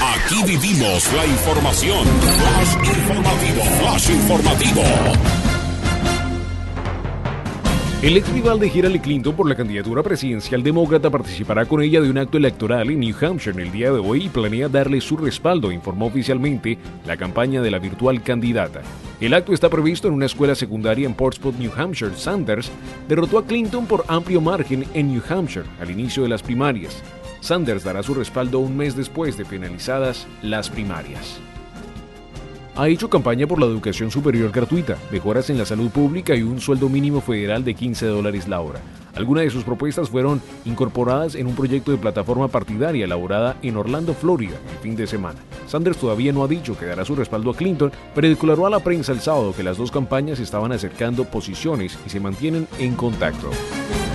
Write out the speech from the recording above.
Aquí vivimos la información. Flash informativo. Flash informativo. El ex rival de Hillary Clinton por la candidatura presidencial demócrata participará con ella de un acto electoral en New Hampshire el día de hoy y planea darle su respaldo, informó oficialmente la campaña de la virtual candidata. El acto está previsto en una escuela secundaria en Portsmouth, New Hampshire. Sanders derrotó a Clinton por amplio margen en New Hampshire al inicio de las primarias. Sanders dará su respaldo un mes después de finalizadas las primarias. Ha hecho campaña por la educación superior gratuita, mejoras en la salud pública y un sueldo mínimo federal de $15 la hora. Algunas de sus propuestas fueron incorporadas en un proyecto de plataforma partidaria elaborada en Orlando, Florida, el fin de semana. Sanders todavía no ha dicho que dará su respaldo a Clinton, pero declaró a la prensa el sábado que las dos campañas estaban acercando posiciones y se mantienen en contacto.